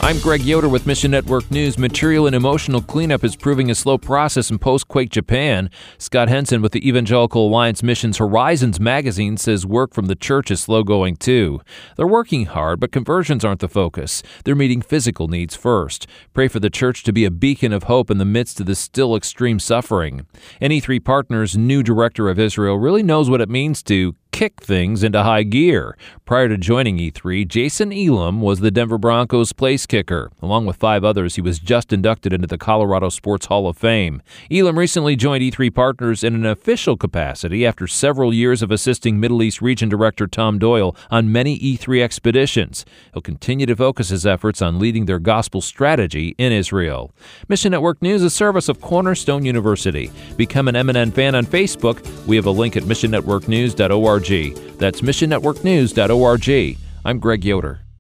I'm Greg Yoder with Mission Network News. Material and emotional cleanup is proving a slow process in post-quake Japan. Scott Henson with the Evangelical Alliance Mission's Horizons magazine says work from the church is slow going too. They're working hard, but conversions aren't the focus. They're meeting physical needs first. Pray for the church to be a beacon of hope in the midst of this still extreme suffering. E3 Partners' new director of Israel really knows what it means to kick things into high gear. Prior to joining E3, Jason Elam was the Denver Broncos place kicker. Along with 5 others, he was just inducted into the Colorado Sports Hall of Fame. Elam recently joined E3 Partners in an official capacity after several years of assisting Middle East Region Director Tom Doyle on many E3 expeditions. He'll continue to focus his efforts on leading their gospel strategy in Israel. Mission Network News, a service of Cornerstone University. Become an MNN fan on Facebook. We have a link at missionnetworknews.org. That's missionnetworknews.org. I'm Greg Yoder.